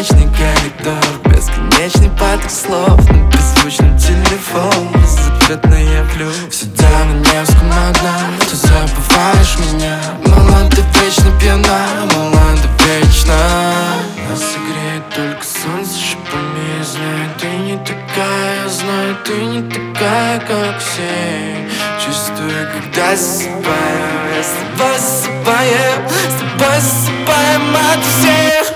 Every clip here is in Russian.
бесконечный коридор, бесконечный поток слов на беззвучном телефон, безответное плюс. Сидя на Невском одна, ты забываешь меня. Мало, ты вечно пьяна, мало, ты вечно. Нас согреет только солнце шипами. Знаю, ты не такая, знаю, ты не такая, как все. Чувствую, когда засыпаю, я с тобой засыпаем, с тобой засыпаем от всех.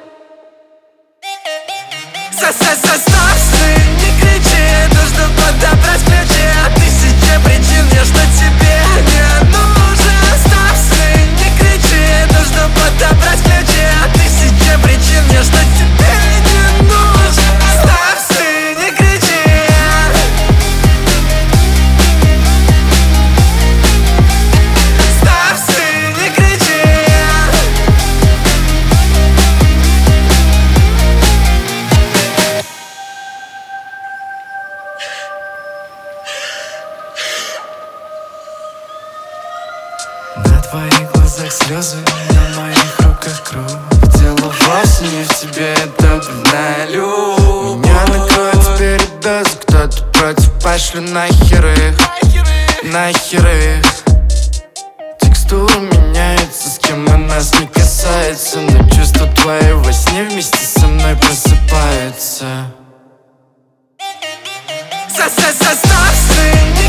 Стой, не кричи, нужно подобрать ключи от тысячи причин, мне что тебе не нужен. Стой, не кричи, нужно подобрать ключи от тысячи причин, мне что тебе не нужен. Стой, не кричи. Стой, не кричи. На твоих глазах слезы, на моих руках кровь. Дело вовсе не в тебе, это больная любовь. Меня накроет передоз, кто-то против, пошлю нахер их, нахер их. Текстура меняется, с кем и нас не касается, но чувства твои во сне вместе со мной просыпаются. Стой,